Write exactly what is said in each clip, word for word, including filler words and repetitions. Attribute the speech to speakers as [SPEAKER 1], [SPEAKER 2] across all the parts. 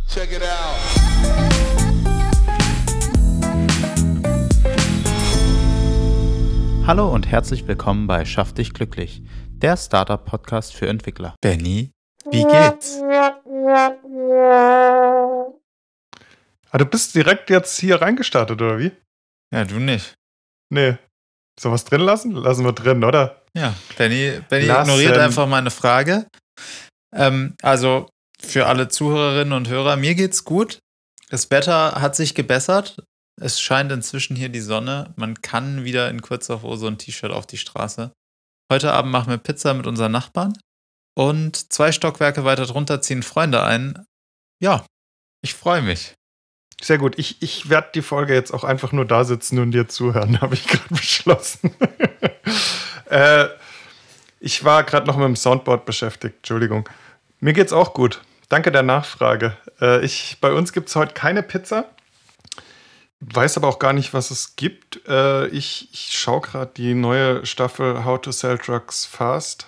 [SPEAKER 1] Check it out.
[SPEAKER 2] Hallo und herzlich willkommen bei Schaff dich glücklich, der Startup-Podcast für Entwickler. Benni, wie geht's?
[SPEAKER 3] Ah, du bist direkt jetzt hier reingestartet, oder wie?
[SPEAKER 2] Ja, du nicht.
[SPEAKER 3] Nee. Sollen wir es drin lassen? Lassen wir drin, oder?
[SPEAKER 2] Ja, Benni, Benni
[SPEAKER 3] Lassen.
[SPEAKER 2] ignoriert einfach meine Frage. Ähm, also für alle Zuhörerinnen und Hörer, mir geht's gut. Das Wetter hat sich gebessert. Es scheint inzwischen hier die Sonne. Man kann wieder in kurzer Hose und T-Shirt auf die Straße. Heute Abend machen wir Pizza mit unseren Nachbarn. Und zwei Stockwerke weiter drunter ziehen Freunde ein. Ja, ich freue mich.
[SPEAKER 3] Sehr gut. Ich, ich werde die Folge jetzt auch einfach nur da sitzen und dir zuhören, habe ich gerade beschlossen. äh, ich war gerade noch mit dem Soundboard beschäftigt. Entschuldigung. Mir geht's auch gut. Danke der Nachfrage. Äh, ich, bei uns gibt es heute keine Pizza. Weiß aber auch gar nicht, was es gibt. Äh, ich ich schaue gerade die neue Staffel How to Sell Drugs Fast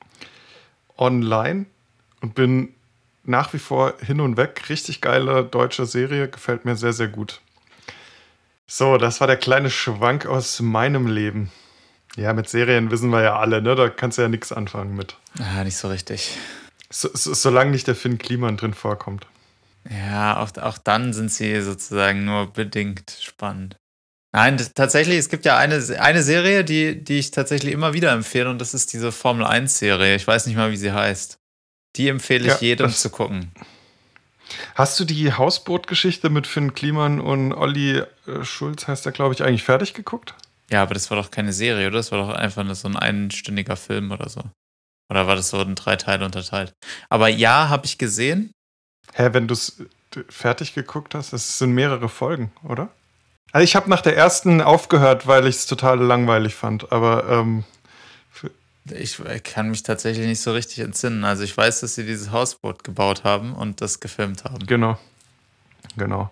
[SPEAKER 3] online und bin nach wie vor hin und weg. Richtig geile deutsche Serie. Gefällt mir sehr, sehr gut. So, das war der kleine Schwank aus meinem Leben. Ja, mit Serien wissen wir ja alle, ne? Da kannst du ja nichts anfangen mit.
[SPEAKER 2] Ah, nicht so richtig.
[SPEAKER 3] So, so, solange nicht der Finn Kliman drin vorkommt.
[SPEAKER 2] Ja, auch, auch dann sind sie sozusagen nur bedingt spannend. Nein, das, tatsächlich, es gibt ja eine, eine Serie, die, die ich tatsächlich immer wieder empfehle, und das ist diese Formel eins Serie. Ich weiß nicht mal, wie sie heißt. Die empfehle ich
[SPEAKER 3] Ja,
[SPEAKER 2] jedem
[SPEAKER 3] das-
[SPEAKER 2] zu gucken.
[SPEAKER 3] Hast du die Hausboot-Geschichte mit Finn Kliman und Olli äh, Schulz, heißt der, glaube ich, eigentlich fertig geguckt?
[SPEAKER 2] Ja, aber das war doch keine Serie, oder? Das war doch einfach nur so ein einstündiger Film oder so. Oder war das so in drei Teile unterteilt? Aber ja, habe ich gesehen.
[SPEAKER 3] Hä, wenn du es fertig geguckt hast, es sind mehrere Folgen, oder? Also ich habe nach der ersten aufgehört, weil ich es total langweilig fand. Aber ähm,
[SPEAKER 2] Ich kann mich tatsächlich nicht so richtig entsinnen. Also ich weiß, dass sie dieses Hausboot gebaut haben und das gefilmt haben.
[SPEAKER 3] genau. Genau.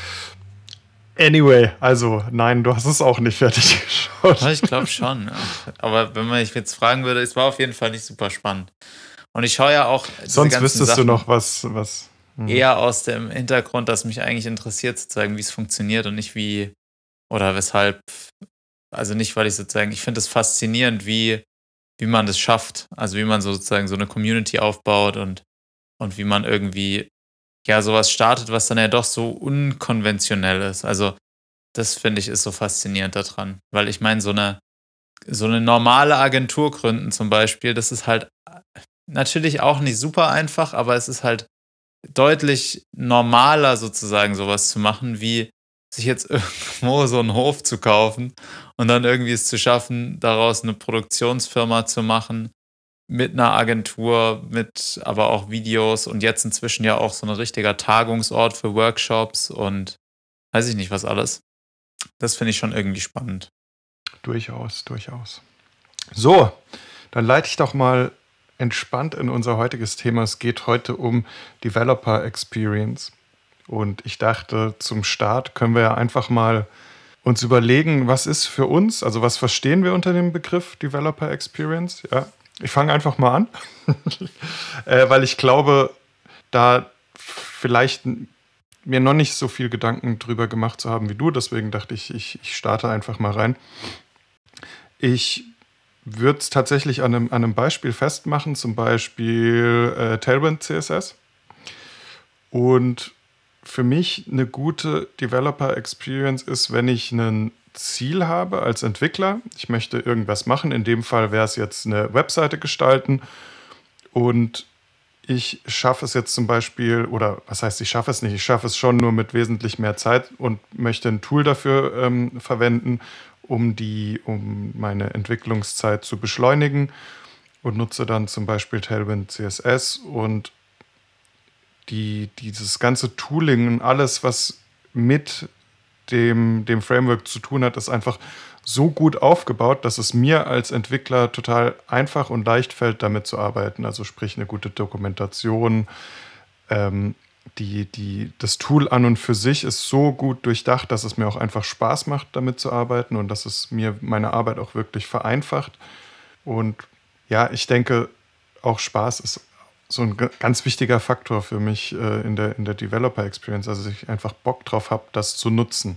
[SPEAKER 3] Anyway, also nein, du hast es auch nicht fertig geschaut.
[SPEAKER 2] Ja, ich glaube schon. Ja. Aber wenn man mich jetzt fragen würde, es war auf jeden Fall nicht super spannend. Und ich schaue ja auch diese
[SPEAKER 3] Sonst
[SPEAKER 2] ganzen
[SPEAKER 3] wüsstest
[SPEAKER 2] Sachen
[SPEAKER 3] du noch was. was hm.
[SPEAKER 2] eher aus dem Hintergrund, dass mich eigentlich interessiert, sozusagen, wie es funktioniert und nicht wie oder weshalb. Also nicht, weil ich sozusagen, ich finde es faszinierend, wie, wie man das schafft. Also wie man sozusagen so eine Community aufbaut und, und wie man irgendwie ja sowas startet, was dann ja doch so unkonventionell ist. Also das finde ich ist so faszinierend daran. Weil ich meine, so eine, so eine normale Agentur gründen zum Beispiel, das ist halt natürlich auch nicht super einfach, aber es ist halt deutlich normaler sozusagen sowas zu machen, wie sich jetzt irgendwo so einen Hof zu kaufen und dann irgendwie es zu schaffen, daraus eine Produktionsfirma zu machen, mit einer Agentur, mit aber auch Videos und jetzt inzwischen ja auch so ein richtiger Tagungsort für Workshops und weiß ich nicht was alles. Das finde ich schon irgendwie spannend.
[SPEAKER 3] Durchaus, durchaus. So, dann leite ich doch mal entspannt in unser heutiges Thema. Es geht heute um Developer Experience. Und ich dachte, zum Start können wir ja einfach mal uns überlegen, was ist für uns, also was verstehen wir unter dem Begriff Developer Experience? Ja, ich fange einfach mal an, äh, weil ich glaube, da vielleicht mir noch nicht so viel Gedanken drüber gemacht zu haben wie du. Deswegen dachte ich, ich, ich starte einfach mal rein. Ich würde es tatsächlich an einem, an einem Beispiel festmachen, zum Beispiel äh, Tailwind C S S. Und für mich eine gute Developer Experience ist, wenn ich ein Ziel habe als Entwickler. Ich möchte irgendwas machen. In dem Fall wäre es jetzt eine Webseite gestalten. Und ich schaffe es jetzt zum Beispiel, oder was heißt, ich schaffe es nicht, ich schaffe es schon nur mit wesentlich mehr Zeit und möchte ein Tool dafür ähm, verwenden, um, die, um meine Entwicklungszeit zu beschleunigen und nutze dann zum Beispiel Tailwind C S S und die, dieses ganze Tooling und alles, was mit dem, dem Framework zu tun hat, ist einfach so gut aufgebaut, dass es mir als Entwickler total einfach und leicht fällt, damit zu arbeiten. Also sprich eine gute Dokumentation. Ähm, die, die, das Tool an und für sich ist so gut durchdacht, dass es mir auch einfach Spaß macht, damit zu arbeiten und dass es mir meine Arbeit auch wirklich vereinfacht. Und ja, ich denke, auch Spaß ist so ein ga- ganz wichtiger Faktor für mich äh, in der, in der Developer Experience, also dass ich einfach Bock drauf habe, das zu nutzen.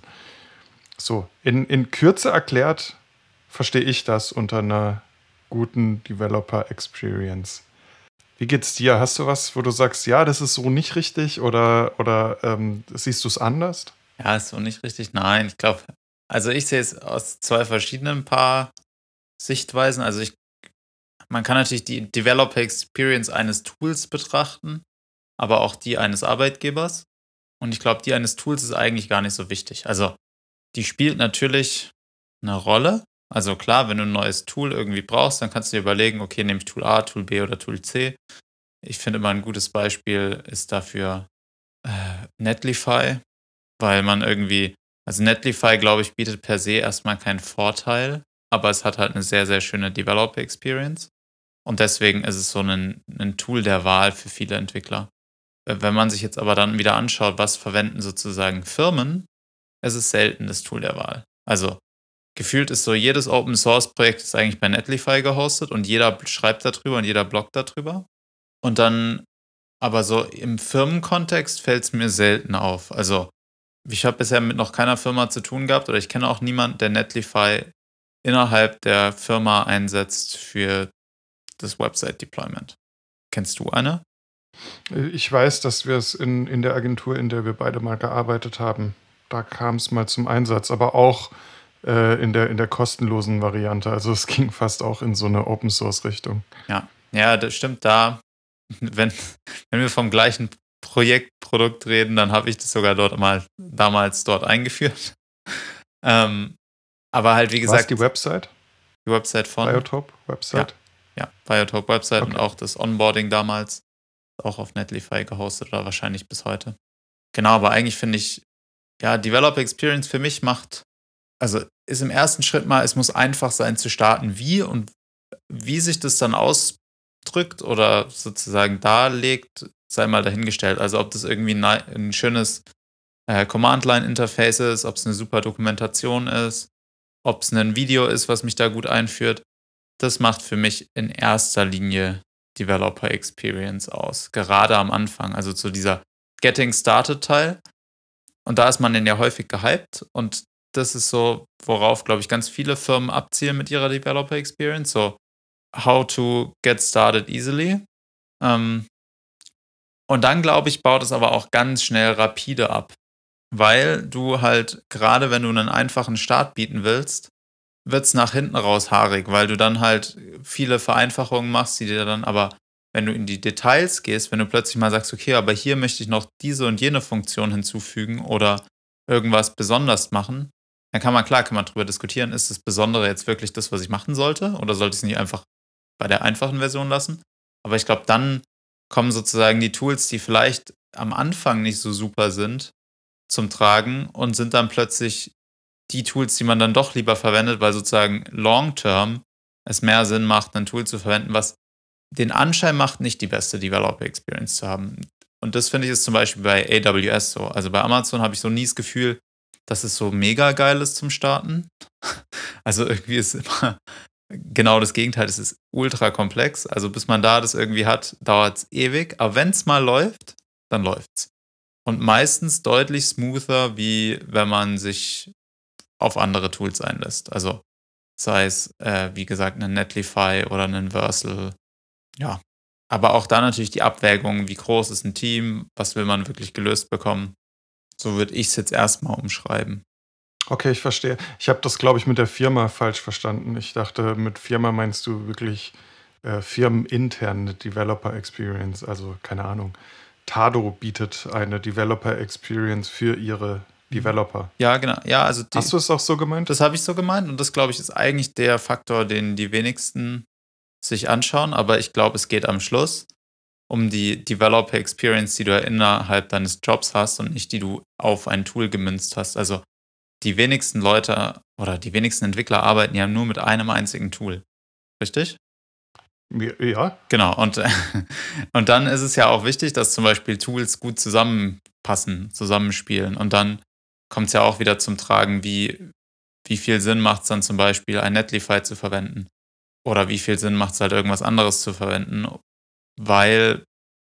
[SPEAKER 3] So, in, in Kürze erklärt, verstehe ich das unter einer guten Developer Experience. Wie geht's dir? Hast du was, wo du sagst, ja, das ist so nicht richtig oder, oder ähm, siehst du es anders?
[SPEAKER 2] Ja, ist so nicht richtig. Nein, ich glaube, also ich sehe es aus zwei verschiedenen Paar Sichtweisen. Also ich, man kann natürlich die Developer Experience eines Tools betrachten, aber auch die eines Arbeitgebers. Und ich glaube, die eines Tools ist eigentlich gar nicht so wichtig. Also die spielt natürlich eine Rolle. Also klar, wenn du ein neues Tool irgendwie brauchst, dann kannst du dir überlegen, okay, nehme ich Tool A, Tool B oder Tool C. Ich finde immer ein gutes Beispiel ist dafür äh, Netlify, weil man irgendwie, also Netlify, glaube ich, bietet per se erstmal keinen Vorteil, aber es hat halt eine sehr, sehr schöne Developer Experience. Und deswegen ist es so ein, ein Tool der Wahl für viele Entwickler. Äh, Wenn man sich jetzt aber dann wieder anschaut, was verwenden sozusagen Firmen, es ist selten das Tool der Wahl. Also gefühlt ist so, jedes Open Source Projekt ist eigentlich bei Netlify gehostet und jeder schreibt darüber und jeder bloggt darüber. Und dann, aber so im Firmenkontext fällt es mir selten auf. Also ich habe bisher mit noch keiner Firma zu tun gehabt oder ich kenne auch niemanden, der Netlify innerhalb der Firma einsetzt für das Website Deployment. Kennst du eine?
[SPEAKER 3] Ich weiß, dass wir es in, in der Agentur, in der wir beide mal gearbeitet haben, da kam es mal zum Einsatz, aber auch äh, in der, in der kostenlosen Variante. Also es ging fast auch in so eine Open-Source-Richtung.
[SPEAKER 2] Ja, ja, das stimmt da. Wenn, wenn wir vom gleichen Projekt, Produkt reden, dann habe ich das sogar dort mal damals dort eingeführt. Ähm, aber halt, wie
[SPEAKER 3] War es
[SPEAKER 2] gesagt,
[SPEAKER 3] die Website?
[SPEAKER 2] die Website von,
[SPEAKER 3] Biotop
[SPEAKER 2] ja,
[SPEAKER 3] Website?
[SPEAKER 2] ja, Biotope Website und
[SPEAKER 3] Okay.
[SPEAKER 2] auch das Onboarding damals auch auf Netlify gehostet oder wahrscheinlich bis heute. Genau, aber eigentlich finde ich, ja, Developer Experience für mich macht, also ist im ersten Schritt mal, es muss einfach sein zu starten, wie und wie sich das dann ausdrückt oder sozusagen darlegt, sei mal dahingestellt. Also ob das irgendwie ein, nei- ein schönes äh, Command-Line-Interface ist, ob es eine super Dokumentation ist, ob es ein Video ist, was mich da gut einführt. Das macht für mich in erster Linie Developer Experience aus. Gerade am Anfang, also zu dieser Getting Started Teil. Und da ist man dann ja häufig gehypt. Und das ist so, worauf, glaube ich, ganz viele Firmen abzielen mit ihrer Developer Experience. So, how to get started easily. Ähm, und dann, glaube ich, baut es aber auch ganz schnell rapide ab. Weil du halt, gerade wenn du einen einfachen Start bieten willst, wird es nach hinten raus haarig, weil du dann halt viele Vereinfachungen machst, die dir dann aber, wenn du in die Details gehst, wenn du plötzlich mal sagst, okay, aber hier möchte ich noch diese und jene Funktion hinzufügen oder irgendwas besonders machen, dann kann man, klar, kann man darüber diskutieren, ist das Besondere jetzt wirklich das, was ich machen sollte oder sollte ich es nicht einfach bei der einfachen Version lassen? Aber ich glaube, dann kommen sozusagen die Tools, die vielleicht am Anfang nicht so super sind, zum Tragen und sind dann plötzlich die Tools, die man dann doch lieber verwendet, weil sozusagen long-term es mehr Sinn macht, ein Tool zu verwenden, was den Anschein macht, nicht die beste Developer Experience zu haben. Und das finde ich ist zum Beispiel bei A W S so. Also bei Amazon habe ich so nie das Gefühl, dass es so mega geil ist zum Starten. Also irgendwie ist immer genau das Gegenteil, es ist ultra komplex. Also bis man da das irgendwie hat, dauert es ewig. Aber wenn es mal läuft, dann läuft's. Und meistens deutlich smoother, wie wenn man sich auf andere Tools einlässt. Also sei es, äh, wie gesagt, ein Netlify oder ein Versal. Ja. Aber auch da natürlich die Abwägung, wie groß ist ein Team, was will man wirklich gelöst bekommen. So würde ich es jetzt erstmal umschreiben.
[SPEAKER 3] Okay, ich verstehe. Ich habe das, glaube ich, mit der Firma falsch verstanden. Ich dachte, mit Firma meinst du wirklich äh, firmeninterne Developer Experience. Also keine Ahnung. Tado bietet eine Developer Experience für ihre Developer.
[SPEAKER 2] Ja, genau. Ja, also die,
[SPEAKER 3] Hast du es auch so gemeint?
[SPEAKER 2] das habe ich so gemeint und das, glaube ich, ist eigentlich der Faktor, den die wenigsten sich anschauen. Aber ich glaube, es geht am Schluss um die Developer Experience, die du ja innerhalb deines Jobs hast und nicht die du auf ein Tool gemünzt hast. Also die wenigsten Leute oder die wenigsten Entwickler arbeiten ja nur mit einem einzigen Tool. Richtig?
[SPEAKER 3] Ja.
[SPEAKER 2] Genau. Und, und dann ist es ja auch wichtig, dass zum Beispiel Tools gut zusammenpassen, zusammenspielen. Und dann kommt es ja auch wieder zum Tragen, wie, wie viel Sinn macht es dann zum Beispiel, ein Netlify zu verwenden. Oder wie viel Sinn macht es halt, irgendwas anderes zu verwenden. Weil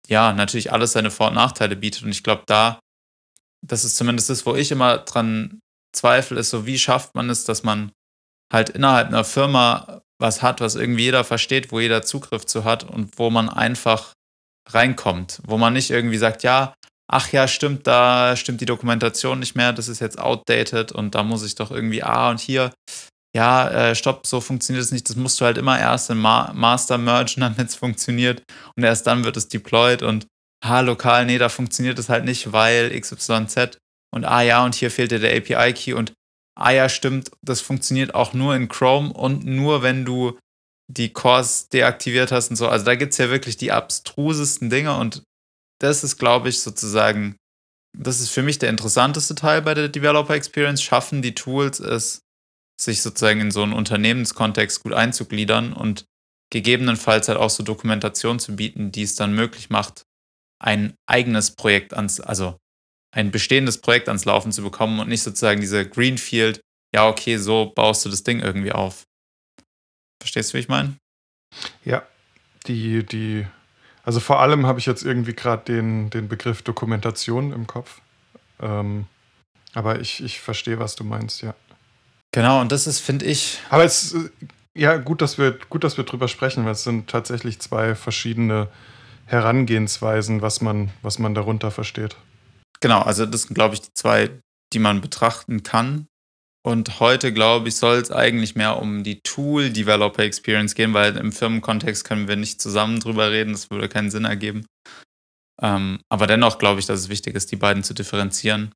[SPEAKER 2] ja, natürlich alles seine Vor- und Nachteile bietet. Und ich glaube, da, das ist zumindest das, wo ich immer dran zweifle, ist so, wie schafft man es, dass man halt innerhalb einer Firma was hat, was irgendwie jeder versteht, wo jeder Zugriff zu hat und wo man einfach reinkommt, wo man nicht irgendwie sagt, ja, ach ja, stimmt, da stimmt die Dokumentation nicht mehr, das ist jetzt outdated und da muss ich doch irgendwie, ah, und hier, ja, äh, stopp, so funktioniert es nicht, das musst du halt immer erst in Ma- Master mergen, damit es funktioniert und erst dann wird es deployed und, ah, lokal, nee, da funktioniert es halt nicht, weil X Y Z und, ah ja, und hier fehlt dir der A P I-Key und, ah ja, stimmt, das funktioniert auch nur in Chrome und nur, wenn du die Cores deaktiviert hast und so. Also da gibt es ja wirklich die abstrusesten Dinge und das ist, glaube ich, sozusagen, das ist für mich der interessanteste Teil bei der Developer Experience. Schaffen die Tools es, sich sozusagen in so einen Unternehmenskontext gut einzugliedern und gegebenenfalls halt auch so Dokumentation zu bieten, die es dann möglich macht, ein eigenes Projekt ans, also ein bestehendes Projekt ans Laufen zu bekommen und nicht sozusagen diese Greenfield, ja, okay, so baust du das Ding irgendwie auf. Verstehst du, wie ich meine?
[SPEAKER 3] Ja, die, die, also vor allem habe ich jetzt irgendwie gerade den, den Begriff Dokumentation im Kopf. Ähm, aber ich, ich verstehe, was du meinst, ja.
[SPEAKER 2] Genau, und das ist, finde ich.
[SPEAKER 3] Aber es ist ja gut, dass wir, gut, dass wir drüber sprechen, weil es sind tatsächlich zwei verschiedene Herangehensweisen, was man, was man darunter versteht.
[SPEAKER 2] Genau, also das sind, glaube ich, die zwei, die man betrachten kann. Und heute, glaube ich, soll es eigentlich mehr um die Tool-Developer-Experience gehen, weil im Firmenkontext können wir nicht zusammen drüber reden, das würde keinen Sinn ergeben. Ähm, aber dennoch glaube ich, dass es wichtig ist, die beiden zu differenzieren.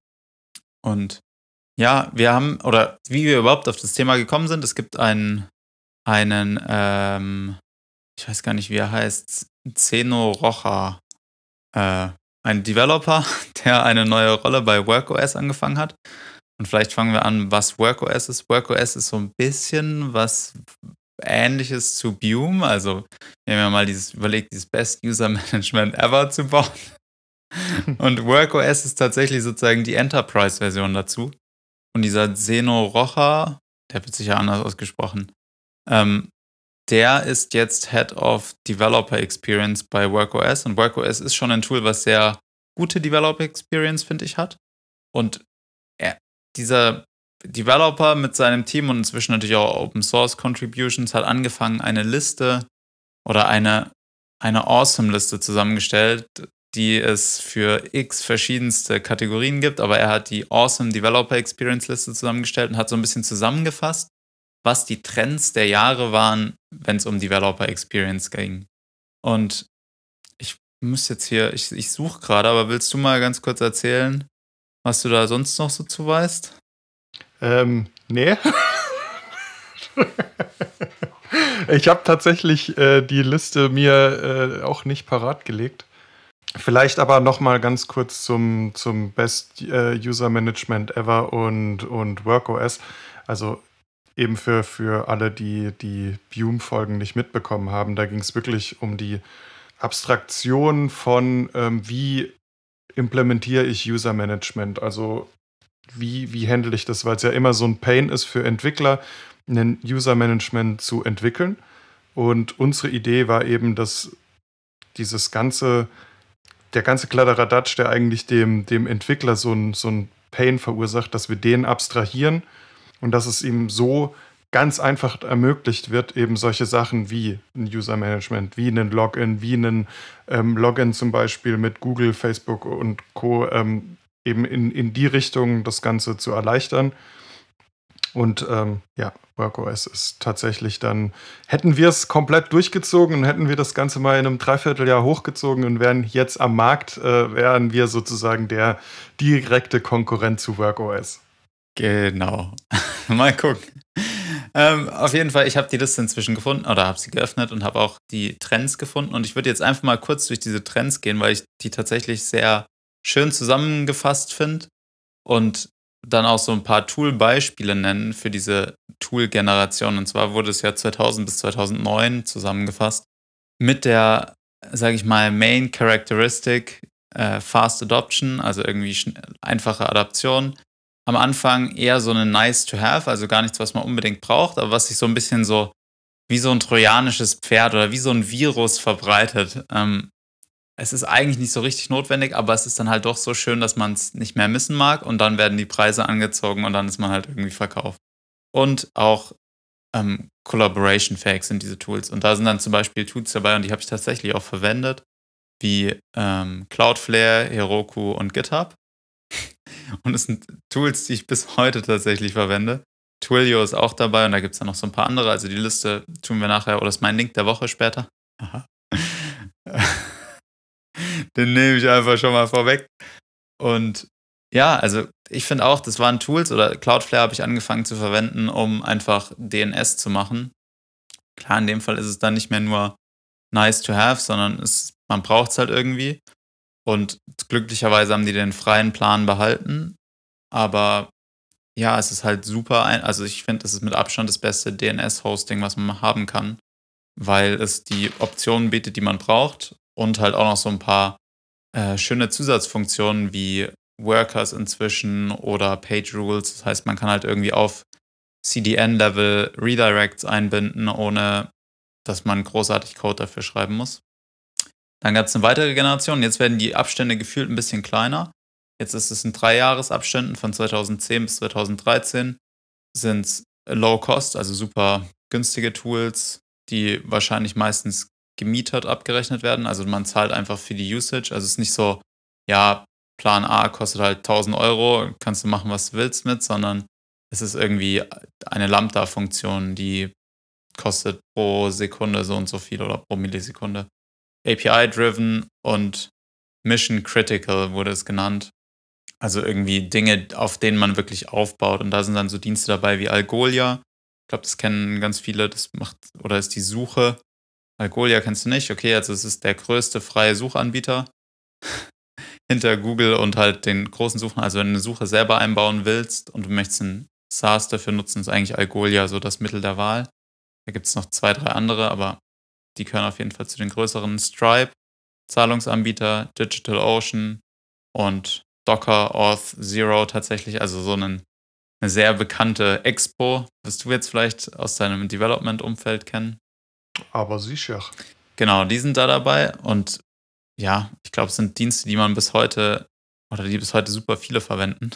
[SPEAKER 2] Und ja, wir haben, oder wie wir überhaupt auf das Thema gekommen sind, es gibt einen, einen ähm, ich weiß gar nicht, wie er heißt, Zeno Rocha, äh, ein Developer, der eine neue Rolle bei WorkOS angefangen hat. Und vielleicht fangen wir an, was WorkOS ist. WorkOS ist so ein bisschen was Ähnliches zu Bume. Also wir haben ja mal dieses überlegt, dieses Best User Management ever zu bauen. Und WorkOS ist tatsächlich sozusagen die Enterprise-Version dazu. Und dieser Zeno Rocha, der wird sicher anders ausgesprochen, ähm, der ist jetzt Head of Developer Experience bei WorkOS. Und WorkOS ist schon ein Tool, was sehr gute Developer Experience, finde ich, hat. Und er, dieser Developer mit seinem Team und inzwischen natürlich auch Open Source Contributions hat angefangen, eine Liste oder eine, eine Awesome-Liste zusammengestellt, die es für x verschiedenste Kategorien gibt, aber er hat die Awesome Developer Experience Liste zusammengestellt und hat so ein bisschen zusammengefasst, was die Trends der Jahre waren, wenn es um Developer Experience ging. Und ich muss jetzt hier, ich, ich suche gerade, aber willst du mal ganz kurz erzählen, was du da sonst noch so zu weißt?
[SPEAKER 3] Ähm, nee. Ich habe tatsächlich äh, die Liste mir äh, auch nicht parat gelegt. Vielleicht aber noch mal ganz kurz zum, zum Best äh, User Management Ever und, und WorkOS. Also eben für, für alle, die die Bume-Folgen nicht mitbekommen haben, da ging es wirklich um die Abstraktion von, ähm, wie implementiere ich User Management, also wie, wie handle ich das, weil es ja immer so ein Pain ist für Entwickler, ein User Management zu entwickeln. Und unsere Idee war eben, dass dieses ganze, der ganze Kladderadatsch, der eigentlich dem, dem Entwickler so ein, so ein Pain verursacht, dass wir den abstrahieren und dass es ihm so ganz einfach ermöglicht wird, eben solche Sachen wie ein User Management, wie einen Login, wie einen ähm, Login zum Beispiel mit Google, Facebook und Co. Ähm, eben in, in die Richtung das Ganze zu erleichtern. Und ähm, ja, WorkOS ist tatsächlich dann, hätten wir es komplett durchgezogen und hätten wir das Ganze mal in einem Dreivierteljahr hochgezogen und wären jetzt am Markt, äh, wären wir sozusagen der direkte Konkurrent zu WorkOS.
[SPEAKER 2] Genau. Mal gucken. Ähm, auf jeden Fall, ich habe die Liste inzwischen gefunden oder habe sie geöffnet und habe auch die Trends gefunden. Und ich würde jetzt einfach mal kurz durch diese Trends gehen, weil ich die tatsächlich sehr schön zusammengefasst finde und dann auch so ein paar Tool-Beispiele nennen für diese Tool-Generation. Und zwar wurde es ja zweitausend bis zweitausendneun zusammengefasst mit der, sage ich mal, Main Characteristic äh, Fast Adoption, also irgendwie einfache Adaption. Am Anfang eher so eine nice to have, also gar nichts, was man unbedingt braucht, aber was sich so ein bisschen so wie so ein trojanisches Pferd oder wie so ein Virus verbreitet. Ähm, es ist eigentlich nicht so richtig notwendig, aber es ist dann halt doch so schön, dass man es nicht mehr missen mag und dann werden die Preise angezogen und dann ist man halt irgendwie verkauft. Und auch ähm, collaboration-fähig sind diese Tools. Und da sind dann zum Beispiel Tools dabei und die habe ich tatsächlich auch verwendet, wie ähm, Cloudflare, Heroku und GitHub. Und es sind Tools, die ich bis heute tatsächlich verwende. Twilio ist auch dabei und da gibt es dann noch so ein paar andere. Also die Liste tun wir nachher, oder ist mein Link der Woche später. Aha. Den nehme ich einfach schon mal vorweg. Und ja, also ich finde auch, das waren Tools oder Cloudflare habe ich angefangen zu verwenden, um einfach D N S zu machen. Klar, in dem Fall ist es dann nicht mehr nur nice to have, sondern es, man braucht es halt irgendwie. Und glücklicherweise haben die den freien Plan behalten. Aber ja, es ist halt super. Ein, also ich finde, es ist mit Abstand das beste D N S-Hosting, was man haben kann, weil es die Optionen bietet, die man braucht und halt auch noch so ein paar äh, schöne Zusatzfunktionen wie Workers inzwischen oder Page Rules. Das heißt, man kann halt irgendwie auf C D N-Level Redirects einbinden, ohne dass man großartig Code dafür schreiben muss. Dann gab es eine weitere Generation. Jetzt werden die Abstände gefühlt ein bisschen kleiner. Jetzt ist es in drei Jahresabständen von zweitausendzehn bis zweitausenddreizehn. Sind es Low Cost, also super günstige Tools, die wahrscheinlich meistens gemietet abgerechnet werden. Also man zahlt einfach für die Usage. Also es ist nicht so, ja, Plan A kostet halt tausend Euro, kannst du machen, was du willst mit, sondern es ist irgendwie eine Lambda-Funktion, die kostet pro Sekunde so und so viel oder pro Millisekunde. A P I-driven und Mission Critical wurde es genannt. Also irgendwie Dinge, auf denen man wirklich aufbaut. Und da sind dann so Dienste dabei wie Algolia. Ich glaube, das kennen ganz viele. Das macht, oder ist die Suche. Algolia kennst du nicht. Okay, also es ist der größte freie Suchanbieter hinter Google und halt den großen Suchen. Also wenn du eine Suche selber einbauen willst und du möchtest ein SaaS dafür nutzen, ist eigentlich Algolia so das Mittel der Wahl. Da gibt es noch zwei, drei andere, aber die gehören auf jeden Fall zu den größeren. Stripe, Zahlungsanbieter, DigitalOcean und Docker, Auth Zero tatsächlich, also so einen, eine sehr bekannte Expo, wirst du jetzt vielleicht aus deinem Development-Umfeld kennen.
[SPEAKER 3] Aber sicher.
[SPEAKER 2] Genau, die sind da dabei und ja, ich glaube, es sind Dienste, die man bis heute oder die bis heute super viele verwenden.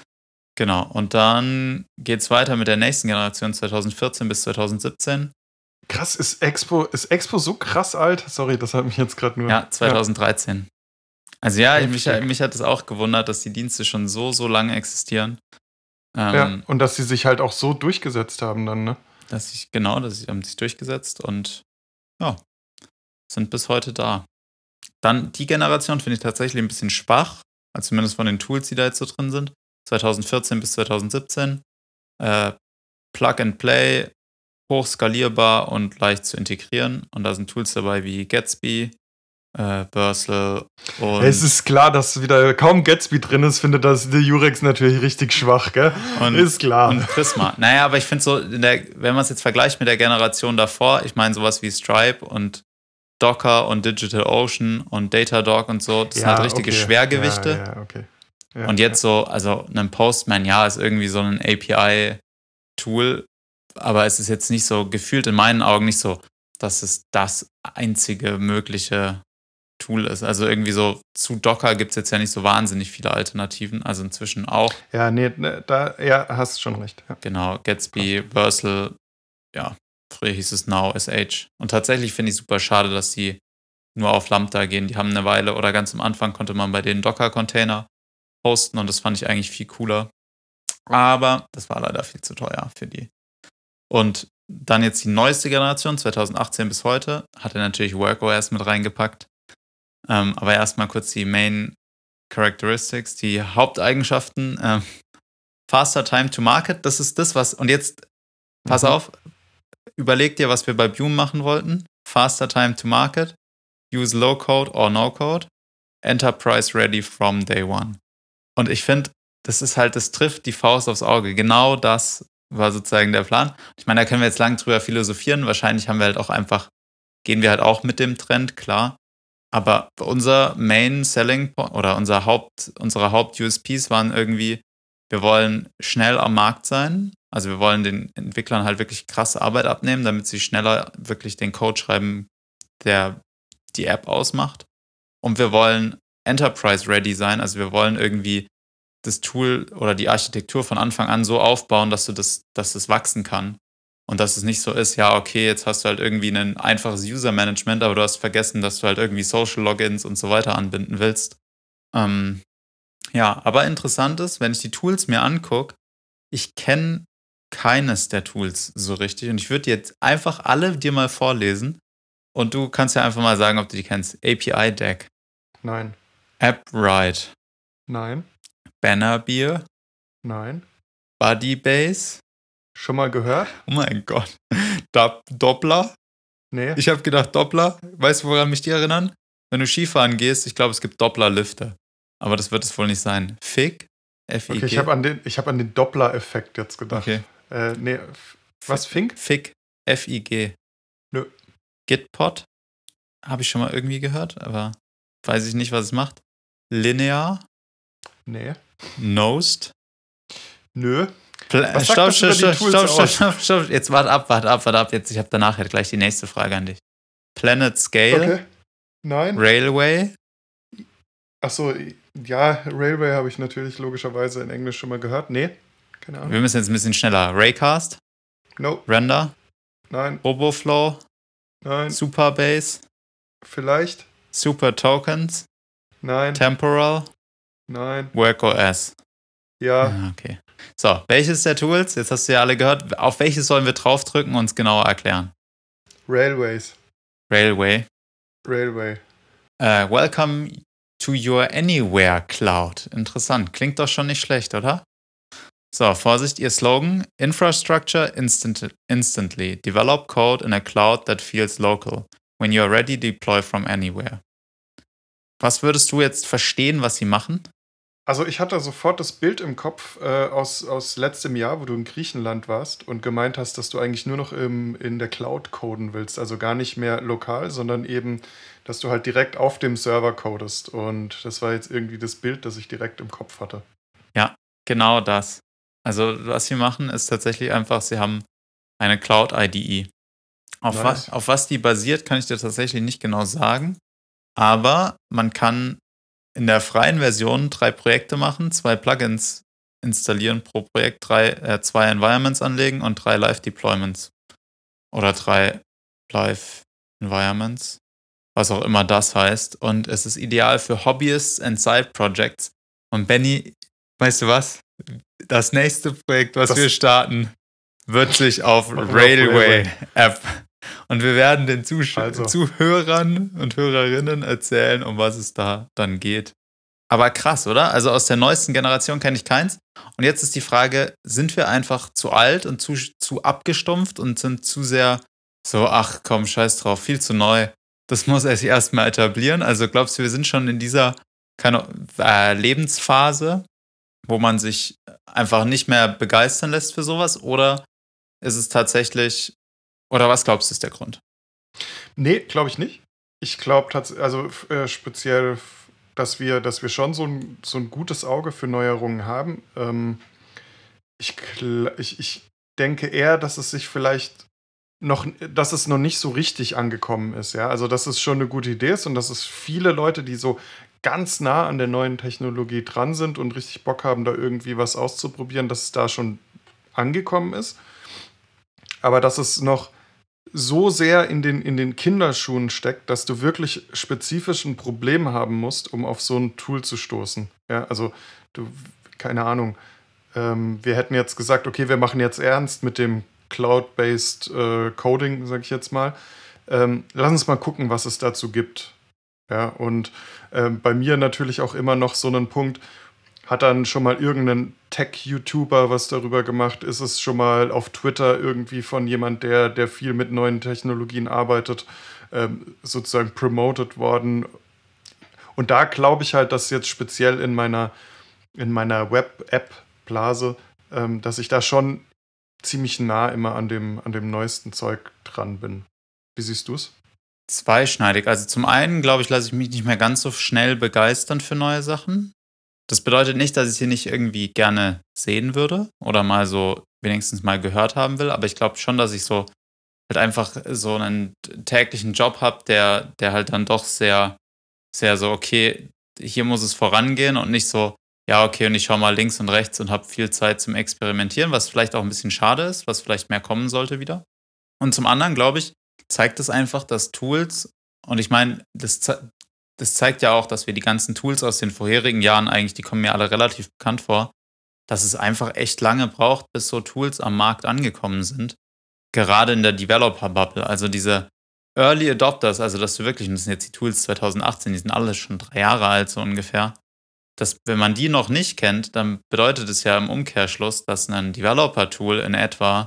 [SPEAKER 2] Genau, und dann geht es weiter mit der nächsten Generation zweitausendvierzehn bis zweitausendsiebzehn.
[SPEAKER 3] Krass, ist Expo, ist Expo so krass alt? Sorry, das hat mich jetzt gerade nur...
[SPEAKER 2] Ja, zweitausenddreizehn. Ja. Also ja, mich,
[SPEAKER 3] Heftig.
[SPEAKER 2] mich hat es auch gewundert, dass die Dienste schon so, so lange existieren. Ähm,
[SPEAKER 3] Ja, und dass sie sich halt auch so durchgesetzt haben dann, ne?
[SPEAKER 2] Dass ich, genau, dass sie haben sich durchgesetzt und ja, sind bis heute da. Dann die Generation finde ich tatsächlich ein bisschen schwach, also zumindest von den Tools, die da jetzt so drin sind. zweitausendvierzehn bis zweitausendsiebzehn. Äh, Plug and Play, hochskalierbar und leicht zu integrieren. Und da sind Tools dabei wie Gatsby, äh, Bursel und...
[SPEAKER 3] Es ist klar, dass wieder kaum Gatsby drin ist, findet das der Jurex natürlich richtig schwach, gell?
[SPEAKER 2] Und,
[SPEAKER 3] ist klar.
[SPEAKER 2] Und Prisma. Naja, aber ich finde so, in der, wenn man es jetzt vergleicht mit der Generation davor, ich meine sowas wie Stripe und Docker und DigitalOcean und Datadog und so, das
[SPEAKER 3] ja,
[SPEAKER 2] sind halt richtige
[SPEAKER 3] okay.
[SPEAKER 2] Schwergewichte.
[SPEAKER 3] Ja, ja, okay. Ja,
[SPEAKER 2] und jetzt
[SPEAKER 3] ja.
[SPEAKER 2] so, also ein Postman, ja, ist irgendwie so ein A P I-Tool, aber es ist jetzt nicht so, gefühlt in meinen Augen nicht so, dass es das einzige mögliche Tool ist. Also irgendwie so zu Docker gibt es jetzt ja nicht so wahnsinnig viele Alternativen, also inzwischen auch.
[SPEAKER 3] Ja, nee, ne, da ja, hast schon recht. Ja.
[SPEAKER 2] Genau, Gatsby, Bursel, ja, früher hieß es Now, S H. Und tatsächlich finde ich super schade, dass die nur auf Lambda gehen. Die haben eine Weile oder ganz am Anfang konnte man bei denen Docker-Container hosten und das fand ich eigentlich viel cooler. Aber das war leider viel zu teuer für die. Und dann jetzt die neueste Generation, zweitausendachtzehn bis heute, hat er natürlich WorkOS mit reingepackt. Ähm, aber erstmal kurz die Main Characteristics, die Haupteigenschaften. Ähm, faster Time to Market, das ist das, was, und jetzt, pass
[SPEAKER 3] Mhm.
[SPEAKER 2] auf, überleg dir, was wir bei Bume machen wollten. Faster Time to Market, use Low Code or No Code, Enterprise Ready from Day One. Und ich finde, das ist halt, das trifft die Faust aufs Auge. Genau das war sozusagen der Plan. Ich meine, da können wir jetzt lang drüber philosophieren. Wahrscheinlich haben wir halt auch einfach, gehen wir halt auch mit dem Trend, klar. Aber unser Main Selling Point oder unser Haupt, unsere Haupt-U S Ps waren irgendwie, wir wollen schnell am Markt sein. Also wir wollen den Entwicklern halt wirklich krasse Arbeit abnehmen, damit sie schneller wirklich den Code schreiben, der die App ausmacht. und wir wollen Enterprise-ready sein, also wir wollen irgendwie das Tool oder die Architektur von Anfang an so aufbauen, dass du das, dass es wachsen kann. Und dass es nicht so ist, ja, okay, jetzt hast du halt irgendwie ein einfaches User-Management, aber du hast vergessen, dass du halt irgendwie Social-Logins und so weiter anbinden willst. Ähm, ja, aber interessant ist, wenn ich die Tools mir angucke, ich kenne keines der Tools so richtig. Und ich würde jetzt einfach alle dir mal vorlesen. Und du kannst ja einfach mal sagen, ob du die kennst. A P I-Deck.
[SPEAKER 3] Nein.
[SPEAKER 2] AppWrite.
[SPEAKER 3] Nein.
[SPEAKER 2] Bannerbeer.
[SPEAKER 3] Nein.
[SPEAKER 2] Bodybase.
[SPEAKER 3] Schon mal gehört?
[SPEAKER 2] Oh mein Gott. Dopp- Doppler.
[SPEAKER 3] Nee.
[SPEAKER 2] Ich habe gedacht, Doppler. Weißt du, woran mich die erinnern? Wenn du Skifahren gehst, ich glaube, es gibt Doppler-Lifte. Aber das wird es wohl nicht sein. Fig? F I G?
[SPEAKER 3] Okay, ich habe an den, ich hab an den Doppler-Effekt jetzt gedacht.
[SPEAKER 2] Okay.
[SPEAKER 3] Äh, nee, f- was, Fink?
[SPEAKER 2] Fig. F I G.
[SPEAKER 3] Nö.
[SPEAKER 2] Gitpod? Habe ich schon mal irgendwie gehört, aber weiß ich nicht, was es macht. Linear?
[SPEAKER 3] Nee.
[SPEAKER 2] Nost?
[SPEAKER 3] Nö.
[SPEAKER 2] Pla-
[SPEAKER 3] Was sagt
[SPEAKER 2] stopp,
[SPEAKER 3] das über
[SPEAKER 2] stopp,
[SPEAKER 3] die
[SPEAKER 2] stopp,
[SPEAKER 3] Tools
[SPEAKER 2] stopp,
[SPEAKER 3] aus?
[SPEAKER 2] stopp, stopp. Jetzt warte ab, warte ab, warte ab. Jetzt, ich habe danach halt gleich die nächste Frage an dich. Planet Scale?
[SPEAKER 3] Okay. Nein.
[SPEAKER 2] Railway?
[SPEAKER 3] Achso, ja, Railway habe ich natürlich logischerweise in Englisch schon mal gehört. Nee, keine Ahnung.
[SPEAKER 2] Wir müssen jetzt ein bisschen schneller. Raycast?
[SPEAKER 3] No,
[SPEAKER 2] Render?
[SPEAKER 3] nein,
[SPEAKER 2] RoboFlow?
[SPEAKER 3] nein,
[SPEAKER 2] Superbase?
[SPEAKER 3] vielleicht,
[SPEAKER 2] Super Tokens?
[SPEAKER 3] nein,
[SPEAKER 2] Temporal?
[SPEAKER 3] nein,
[SPEAKER 2] WorkOS?
[SPEAKER 3] ja,
[SPEAKER 2] Ah, okay. So, welches der Tools? Jetzt hast du ja alle gehört. Auf welches sollen wir draufdrücken und uns genauer erklären?
[SPEAKER 3] Railways,
[SPEAKER 2] Railway.
[SPEAKER 3] Railway.
[SPEAKER 2] Äh, welcome to your Anywhere Cloud. Interessant. Klingt doch schon nicht schlecht, oder? So, Vorsicht, ihr Slogan. Infrastructure instant, instantly. Develop code in a cloud that feels local. When you are ready, deploy from anywhere. Was würdest du jetzt verstehen, was sie machen?
[SPEAKER 3] Also ich hatte sofort das Bild im Kopf äh, aus, aus letztem Jahr, wo du in Griechenland warst und gemeint hast, dass du eigentlich nur noch im, in der Cloud coden willst. Also gar nicht mehr lokal, sondern eben, dass du halt direkt auf dem Server codest. Und das war jetzt irgendwie das Bild, das ich direkt im Kopf hatte.
[SPEAKER 2] Ja, genau das. Also was sie machen, ist tatsächlich einfach, sie haben eine Cloud-I D E. Auf,
[SPEAKER 3] Nice.
[SPEAKER 2] was, auf was die basiert, kann ich dir tatsächlich nicht genau sagen. Aber man kann in der freien Version drei Projekte machen, zwei Plugins installieren pro Projekt, drei, äh, zwei Environments anlegen und drei Live-Deployments. Oder drei Live-Environments. Was auch immer das heißt. Und es ist ideal für Hobbyists and Side-Projects. Und Benny, weißt du was? Das nächste Projekt, was
[SPEAKER 3] Das-
[SPEAKER 2] wir starten, wird sich auf
[SPEAKER 3] Machen wir auf
[SPEAKER 2] Railway-App. Und wir werden den Zusch-
[SPEAKER 3] Also.
[SPEAKER 2] Zuhörern und Hörerinnen erzählen, um was es da dann geht. Aber krass, oder? Also aus der neuesten Generation kenne ich keins. Und jetzt ist die Frage, sind wir einfach zu alt und zu, zu abgestumpft und sind zu sehr so, ach komm, scheiß drauf, viel zu neu. Das muss er sich erstmal etablieren. Also glaubst du, wir sind schon in dieser keine, äh, Lebensphase, wo man sich einfach nicht mehr begeistern lässt für sowas? Oder ist es tatsächlich, oder was glaubst du, ist der Grund?
[SPEAKER 3] Nee, glaube ich nicht. Ich glaube tatsächlich, also äh, speziell, dass wir, dass wir schon so ein, so ein gutes Auge für Neuerungen haben. Ähm, ich, kl- ich, ich denke eher, dass es sich vielleicht noch, dass es noch nicht so richtig angekommen ist, ja. Also, dass es schon eine gute Idee ist und dass es viele Leute, die so ganz nah an der neuen Technologie dran sind und richtig Bock haben, da irgendwie was auszuprobieren, dass es da schon angekommen ist. Aber dass es noch so sehr in den, in den Kinderschuhen steckt, dass du wirklich spezifisch ein Problem haben musst, um auf so ein Tool zu stoßen. Ja, also, du, keine Ahnung. Ähm, wir hätten jetzt gesagt, okay, wir machen jetzt ernst mit dem Cloud-based äh, Coding, sag ich jetzt mal. Ähm, lass uns mal gucken, was es dazu gibt. Ja, und ähm, bei mir natürlich auch immer noch so einen Punkt, hat dann schon mal irgendein Tech-YouTuber was darüber gemacht? Ist es schon mal auf Twitter irgendwie von jemand, der, der viel mit neuen Technologien arbeitet, ähm, sozusagen promoted worden? Und da glaube ich halt, dass jetzt speziell in meiner, in meiner Web-App-Blase, ähm, dass ich da schon ziemlich nah immer an dem, an dem neuesten Zeug dran bin. Wie siehst du es?
[SPEAKER 2] Zweischneidig. Also zum einen, glaube ich, lasse ich mich nicht mehr ganz so schnell begeistern für neue Sachen. Das bedeutet nicht, dass ich sie nicht irgendwie gerne sehen würde oder mal so wenigstens mal gehört haben will, aber ich glaube schon, dass ich so halt einfach so einen täglichen Job habe, der, der halt dann doch sehr sehr so, okay, hier muss es vorangehen und nicht so, ja, okay, und ich schaue mal links und rechts und habe viel Zeit zum Experimentieren, was vielleicht auch ein bisschen schade ist, was vielleicht mehr kommen sollte wieder. Und zum anderen, glaube ich, zeigt es einfach, dass Tools, und ich meine, das, ze- das zeigt ja auch, dass wir die ganzen Tools aus den vorherigen Jahren eigentlich, die kommen mir alle relativ bekannt vor, dass es einfach echt lange braucht, bis so Tools am Markt angekommen sind. Gerade in der Developer-Bubble. Also diese Early Adopters, also dass du wirklich, und das sind jetzt die Tools zwanzig achtzehn, die sind alle schon drei Jahre alt so ungefähr, dass, wenn man die noch nicht kennt, dann bedeutet es ja im Umkehrschluss, dass ein Developer-Tool in etwa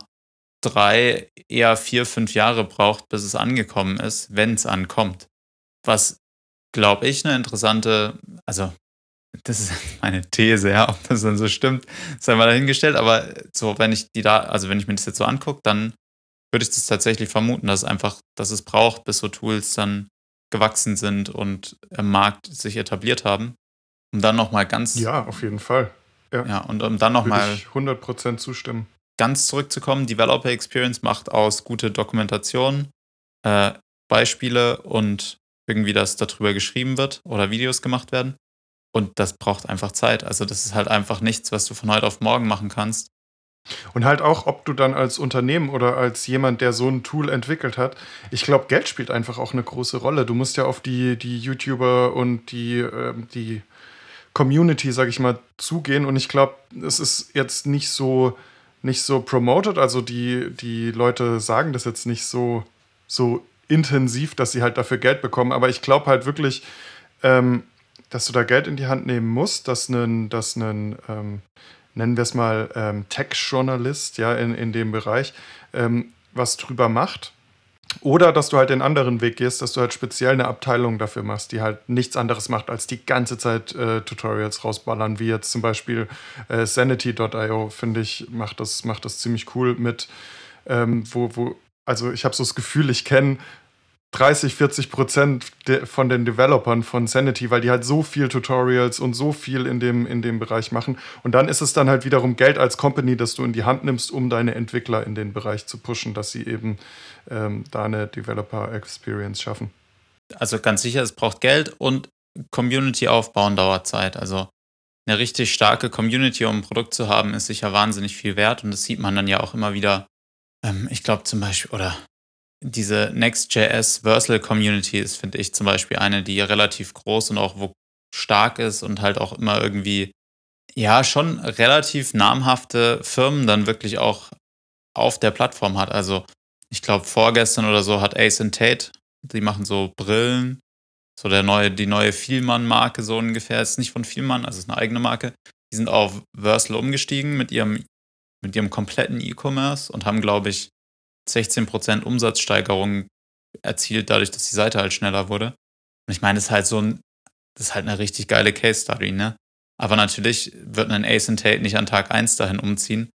[SPEAKER 2] drei, eher vier, fünf Jahre braucht, bis es angekommen ist, wenn es ankommt. Was, glaube ich, eine interessante, also das ist meine These, ja, ob das dann so stimmt, sei mal dahingestellt, aber so, wenn ich die da, also wenn ich mir das jetzt so angucke, dann würde ich das tatsächlich vermuten, dass es einfach, dass es braucht, bis so Tools dann gewachsen sind und im Markt sich etabliert haben. Um dann nochmal ganz,
[SPEAKER 3] Ja, auf jeden Fall. Ja,
[SPEAKER 2] ja, und um dann
[SPEAKER 3] würde
[SPEAKER 2] nochmal
[SPEAKER 3] ich hundert Prozent zustimmen.
[SPEAKER 2] ganz zurückzukommen, Developer Experience macht aus gute Dokumentation, äh, Beispiele und irgendwie, dass darüber geschrieben wird oder Videos gemacht werden. Und das braucht einfach Zeit. Also das ist halt einfach nichts, was du von heute auf morgen machen kannst.
[SPEAKER 3] Und halt auch, ob du dann als Unternehmen oder als jemand, der so ein Tool entwickelt hat, ich glaube, Geld spielt einfach auch eine große Rolle. Du musst ja auf die, die YouTuber und die, ähm, die Community, sag ich mal, zugehen. Und ich glaube, es ist jetzt nicht so, nicht so promoted. Also die, die Leute sagen das jetzt nicht so, so intensiv, dass sie halt dafür Geld bekommen. Aber ich glaube halt wirklich, ähm, dass du da Geld in die Hand nehmen musst, dass ein, dass ein ähm, nennen wir es mal ähm, Tech-Journalist, ja, in, in dem Bereich, ähm, was drüber macht. Oder dass du halt den anderen Weg gehst, dass du halt speziell eine Abteilung dafür machst, die halt nichts anderes macht, als die ganze Zeit äh, Tutorials rausballern, wie jetzt zum Beispiel äh, Sanity Punkt io, finde ich, macht das, macht das ziemlich cool mit, ähm, wo, wo, also ich habe so das Gefühl, ich kenne dreißig, vierzig Prozent de, von den Developern von Sanity, weil die halt so viel Tutorials und so viel in dem, in dem Bereich machen. Und dann ist es dann halt wiederum Geld als Company, das du in die Hand nimmst, um deine Entwickler in den Bereich zu pushen, dass sie eben ähm, da eine Developer Experience schaffen.
[SPEAKER 2] Also ganz sicher, es braucht Geld und Community aufbauen dauert Zeit. Also eine richtig starke Community, um ein Produkt zu haben, ist sicher wahnsinnig viel wert. Und das sieht man dann ja auch immer wieder. Ähm, ich glaube zum Beispiel, oder diese Next.js Versal Community ist, finde ich, zum Beispiel eine, die relativ groß und auch wo stark ist und halt auch immer irgendwie, ja, schon relativ namhafte Firmen dann wirklich auch auf der Plattform hat. Also ich glaube, vorgestern oder so hat Ace and Tate, die machen so Brillen, so der neue, die neue Vielmann-Marke so ungefähr, ist nicht von Vielmann, also ist eine eigene Marke. Die sind auf Versal umgestiegen mit ihrem, mit ihrem kompletten E-Commerce und haben, glaube ich, sechzehn Prozent Umsatzsteigerung erzielt, dadurch, dass die Seite halt schneller wurde. Und ich meine, das ist halt so ein, das ist halt eine richtig geile Case Study, ne? Aber natürlich wird ein Ace and Tate nicht an Tag eins dahin umziehen.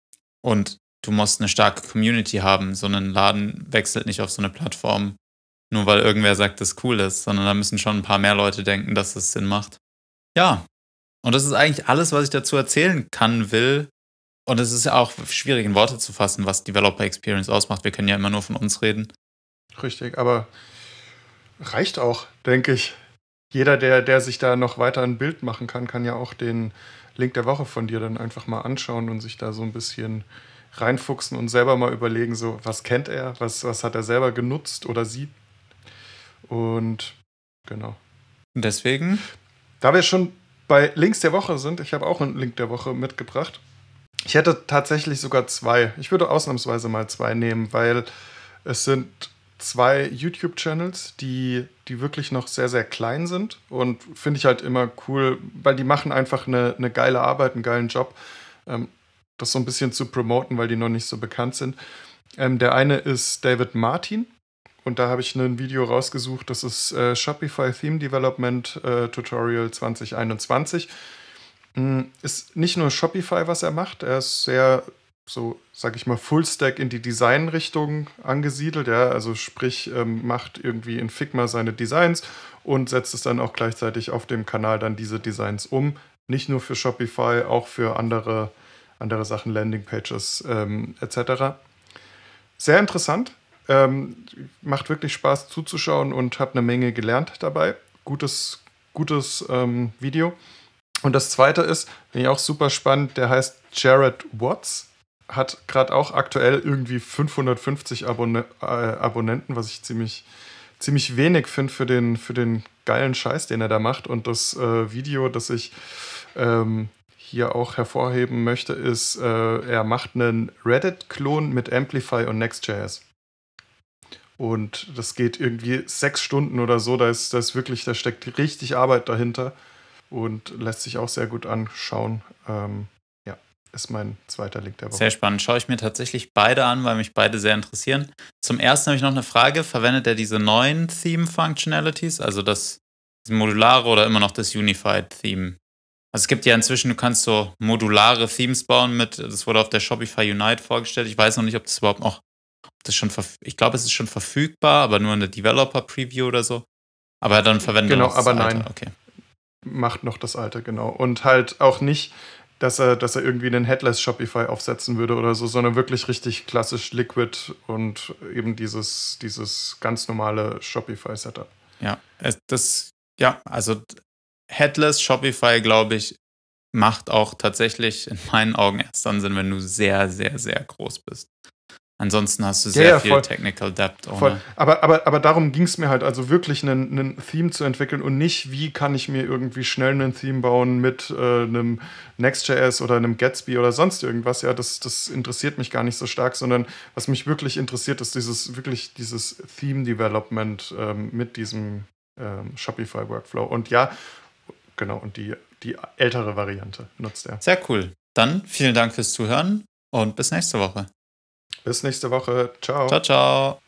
[SPEAKER 2] Und du musst eine starke Community haben. So ein Laden wechselt nicht auf so eine Plattform, nur weil irgendwer sagt, das cool ist, sondern da müssen schon ein paar mehr Leute denken, dass es Sinn macht. Ja, und das ist eigentlich alles, was ich dazu erzählen kann, will. Und es ist ja auch schwierig in Worte zu fassen, was Developer Experience ausmacht. Wir können ja immer nur von uns reden.
[SPEAKER 3] Richtig, aber reicht auch, denke ich. Jeder, der, der sich da noch weiter ein Bild machen kann, kann ja auch den Link der Woche von dir dann einfach mal anschauen und sich da so ein bisschen reinfuchsen und selber mal überlegen, so, was kennt er, was, was hat er selber genutzt oder sie. Und genau.
[SPEAKER 2] Und deswegen,
[SPEAKER 3] Da wir schon bei Links der Woche sind, ich habe auch einen Link der Woche mitgebracht. Ich hätte tatsächlich sogar zwei. Ich würde ausnahmsweise mal zwei nehmen, weil es sind zwei YouTube-Channels, die, die wirklich noch sehr, sehr klein sind. Und finde ich halt immer cool, weil die machen einfach eine, eine geile Arbeit, einen geilen Job, ähm, das so ein bisschen zu promoten, weil die noch nicht so bekannt sind. Ähm, der eine ist David Martin. Und da habe ich ein Video rausgesucht, das ist äh, Shopify Theme Development äh, Tutorial zwanzig einundzwanzig. Mm, Ist nicht nur Shopify, was er macht, er ist sehr, so sag ich mal, Fullstack in die Design-Richtung angesiedelt. Ja? Also sprich, ähm, macht irgendwie in Figma seine Designs und setzt es dann auch gleichzeitig auf dem Kanal dann diese Designs um. Nicht nur für Shopify, auch für andere, andere Sachen, Landingpages ähm, et cetera. Sehr interessant. Ähm, macht wirklich Spaß zuzuschauen und habe eine Menge gelernt dabei. gutes, gutes ähm, Video. Und das zweite ist, finde ich auch super spannend, der heißt Jared Watts, hat gerade auch aktuell irgendwie fünfhundertfünfzig Abonne- äh, Abonnenten, was ich ziemlich, ziemlich wenig finde für den, für den geilen Scheiß, den er da macht. Und das äh, Video, das ich ähm, hier auch hervorheben möchte, ist, äh, er macht einen Reddit-Klon mit Amplify und Next.js. Und das geht irgendwie sechs Stunden oder so. Da ist, da ist wirklich, da steckt richtig Arbeit dahinter und lässt sich auch sehr gut anschauen. Ähm, ja, ist mein zweiter Link der Woche.
[SPEAKER 2] Sehr spannend. Schaue ich mir tatsächlich beide an, weil mich beide sehr interessieren. Zum ersten habe ich noch eine Frage. Verwendet er diese neuen Theme-Functionalities, also das, das modulare oder immer noch das Unified-Theme? Also es gibt ja inzwischen, du kannst so modulare Themes bauen mit, das wurde auf der Shopify Unite vorgestellt. Ich weiß noch nicht, ob das überhaupt noch, ob das schon, verf- ich glaube, es ist schon verfügbar, aber nur in der Developer-Preview oder so. Aber dann verwendet er
[SPEAKER 3] Genau,
[SPEAKER 2] noch das
[SPEAKER 3] aber
[SPEAKER 2] alte.
[SPEAKER 3] nein.
[SPEAKER 2] Okay.
[SPEAKER 3] Macht noch das alte, genau. Und halt auch nicht, dass er, dass er irgendwie einen Headless Shopify aufsetzen würde oder so, sondern wirklich richtig klassisch Liquid und eben dieses, dieses ganz normale Shopify-Setup.
[SPEAKER 2] Ja, es, das, ja, also Headless Shopify, glaube ich, macht auch tatsächlich in meinen Augen erst dann Sinn, wenn du sehr, sehr, sehr groß bist. Ansonsten hast du sehr
[SPEAKER 3] Ja, ja,
[SPEAKER 2] viel
[SPEAKER 3] voll.
[SPEAKER 2] Technical Depth. Ohne.
[SPEAKER 3] Voll. Aber, aber, aber darum ging es mir halt, also wirklich einen, einen Theme zu entwickeln und nicht, wie kann ich mir irgendwie schnell einen Theme bauen mit äh, einem Next.js oder einem Gatsby oder sonst irgendwas. Ja, das, das interessiert mich gar nicht so stark, sondern was mich wirklich interessiert, ist dieses wirklich dieses Theme-Development ähm, mit diesem ähm, Shopify-Workflow. Und ja, genau, und die, die ältere Variante nutzt er.
[SPEAKER 2] Sehr cool. Dann vielen Dank fürs Zuhören und bis nächste Woche.
[SPEAKER 3] Bis nächste Woche. Ciao.
[SPEAKER 2] Ciao, ciao.